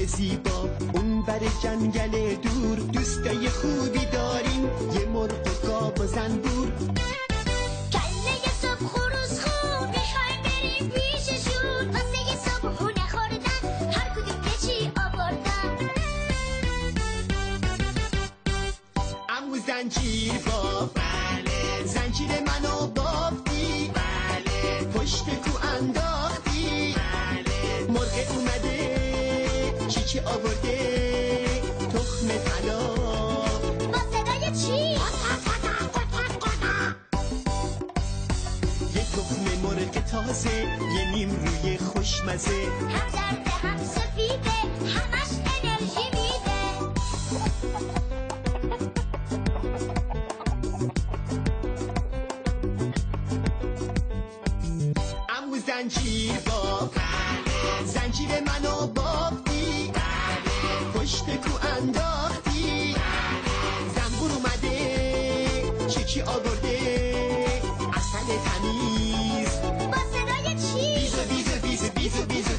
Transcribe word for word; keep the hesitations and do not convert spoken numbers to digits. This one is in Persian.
زیبا اون بر جنگل دور، دوستای خوبی داریم یه مرغ و گاو و زنبور. کله صبح خروس خوب میخوایم بریم پیششون، واسه صبحونه خوردن هر کدوم یه چی آوردن. عمو زنجیر باب، بله زنجیر منو بافتی، بله پشت کو انداختی، بله مرغ اومده چی چی آورده، تخم طلا با صدای چی؟ یه تخم مرغ تازه، یه نیم روی خوشمزه، هم زرده هم سفیده همش انرژی میده. عمو زنجیر باب، بله زنجیر منو بافتی، بله پشت کو انداختی، بله زنبور اومده چی چی آورده، اصل تمیز با صدای چی؟ بیزو بیزو بیزو بیزو بیزو